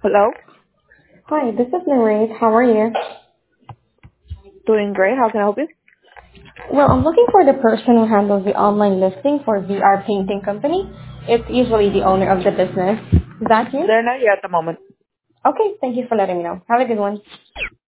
Hello? Hi, this is Narate. How are you? Doing great. How can I help you? Well, I'm looking for the person who handles the online listing for VR Painting Company. It's usually the owner of the business. Is that you? They're not here at the moment. Okay, thank you for letting me know. Have a good one.